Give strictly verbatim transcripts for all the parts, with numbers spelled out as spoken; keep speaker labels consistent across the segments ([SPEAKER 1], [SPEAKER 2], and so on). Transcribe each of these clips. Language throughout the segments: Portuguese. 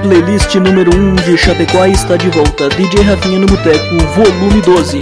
[SPEAKER 1] playlist número um de Chapecó está de volta. D J Rafinha no Boteco, volume doze.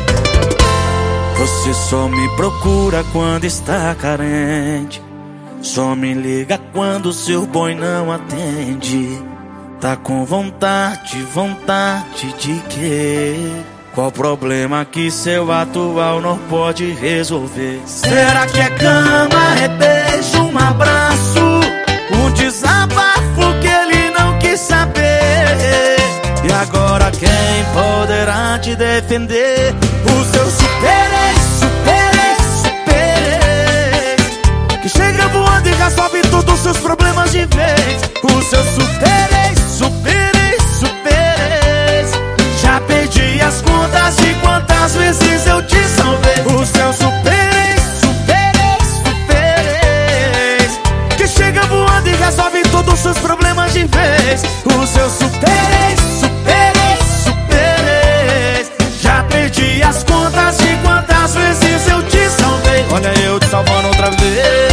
[SPEAKER 2] Você só me procura quando está carente, só me liga quando seu boy não atende. Tá com vontade, vontade de quê? Qual problema que seu atual não pode resolver? Será que é cama, é beijo, um abraço, um desabafo que ele não quis saber? E agora quem poderá te defender? O seu super-ex, super-ex, super-ex, que chega voando e resolve todos os seus problemas de vez. O seu super-ex, super-ex, super-ex, já perdi as contas de quantas vezes eu te salvei. O seu super-ex, super-ex, super-ex, que chega voando e resolve todos os seus problemas de vez. O seu super-ex, super-ex, super-ex, já perdi as contas de quantas vezes eu te salvei. Olha eu te salvando outra vez.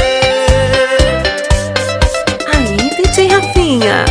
[SPEAKER 3] Aí, D J Rafinha.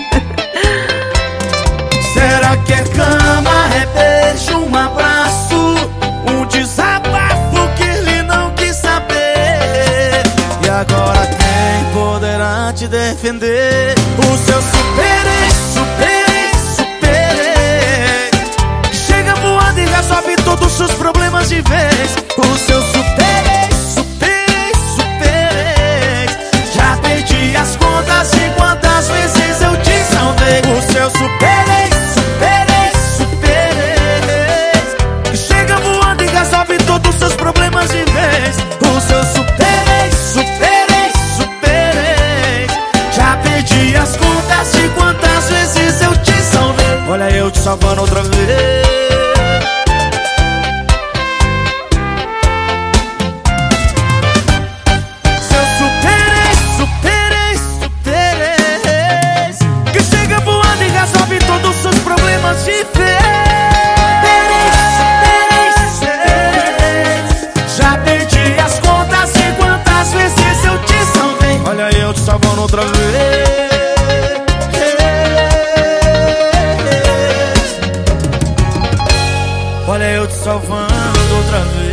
[SPEAKER 2] Será que é cama, é beijo, um abraço, um desabafo que ele não quis saber? E agora quem poderá te defender? O seu super-ex, super-ex, super-ex, que chega voando e resolve todos os seus problemas de vez. O seu super-ex, super-ex, super-ex, já perdi as contas de quantas vezes eu te salvei. O seu super-ex, super-ex, super-ex, que chega voando e resolve todos os seus problemas de vez. O seu super-ex, super-ex, super-ex, já perdi as contas de quantas vezes eu te salvei. Olha eu te salvando outra vez. Seu super-ex, super-ex, super-ex, que chega voando e resolve todos os seus problemas de vez. Já perdi as contas de quantas vezes eu te salvei. Olha eu te salvando outra vez. Olha eu te salvando outra vez.